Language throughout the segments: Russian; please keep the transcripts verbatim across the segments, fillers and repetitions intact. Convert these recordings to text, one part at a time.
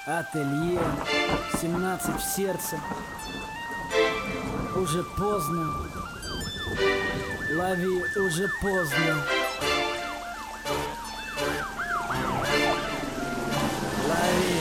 Ателье, семнадцать в сердце. Уже поздно. Лови, уже поздно. Лови.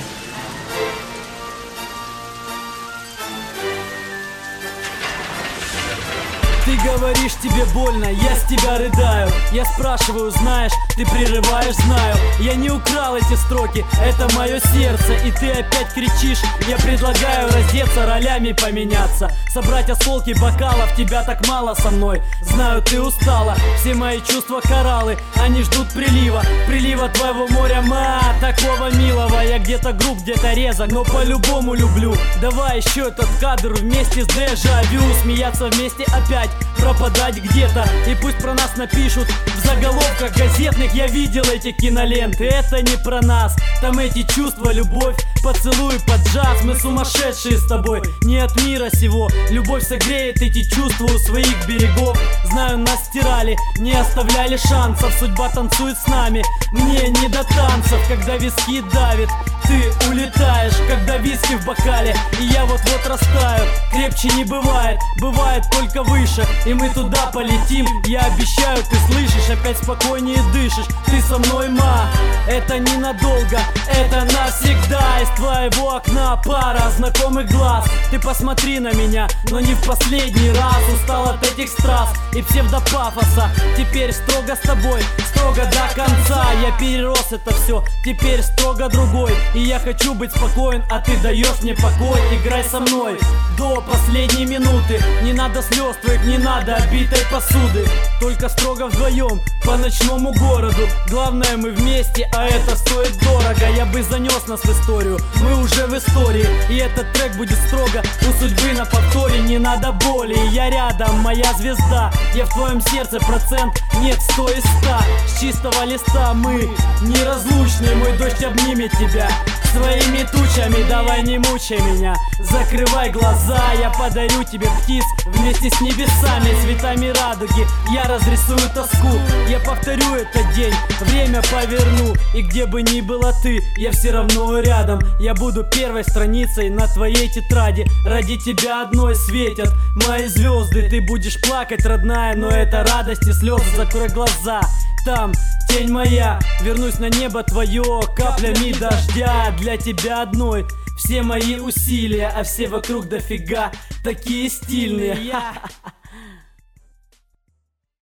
Ты говоришь, тебе больно, я с тебя рыдаю. Я спрашиваю, знаешь, ты прерываешь, знаю. Я не украл эти строки, это мое сердце. И ты опять кричишь, я предлагаю раздеться, ролями поменяться, собрать осколки бокалов, тебя так мало со мной. Знаю, ты устала, все мои чувства кораллы, они ждут прилива, прилива твоего моря, ма, такого милого. Я где-то груб, где-то резок, но по-любому люблю. Давай еще этот кадр вместе с дежавю, смеяться вместе опять, пропадать где-то. И пусть про нас напишут в заголовках газетных. Я видел эти киноленты, это не про нас. Там эти чувства, любовь, поцелуй под джаз. Мы сумасшедшие с тобой, не от мира сего. Любовь согреет эти чувства у своих берегов. Знаю, нас стирали, не оставляли шансов. Судьба танцует с нами, мне не до танцев. Когда виски давит, ты улетаешь. Когда виски в бокале, и я вот-вот растаю. Крепче не бывает, бывает только выше. И мы туда полетим, я обещаю, ты слышишь. Опять спокойнее дышишь, ты со мной, ма. Это ненадолго, это навсегда. Из твоего окна пара знакомых глаз. Ты посмотри на меня, но не в последний раз. Устал от этих страз и псевдопафоса. Теперь строго с тобой, строго до конца. Я перерос это все, теперь строго другой. И я хочу быть спокоен, а ты даешь мне покой. Играй со мной до последней минуты. Не надо слез твоих, не надо обитой посуды. Только строго вдвоем по ночному городу. Главное, мы вместе, а это стоит дорого. Я бы занес нас в историю, мы уже в истории. И этот трек будет строго у судьбы на повторе. Не надо боли, я рядом, моя звезда. Я в твоем сердце процент, нет, сто из ста. С чистого листа мы неразлучны. Мой дождь обнимет тебя своими тучами. Давай не мучай меня, закрывай глаза. Я подарю тебе птиц вместе с небесами, цветами радуги. Я разрисую тоску, я повторю этот день, время поверну. И где бы ни была ты, я все равно рядом. Я буду первой страницей на твоей тетради. Ради тебя одной светят мои звезды. Ты будешь плакать, родная, но это радость и слезы. Закрой глаза, там тень моя. Вернусь на небо твое каплями дождя. Для тебя одной все мои усилия, а все вокруг дофига такие стильные.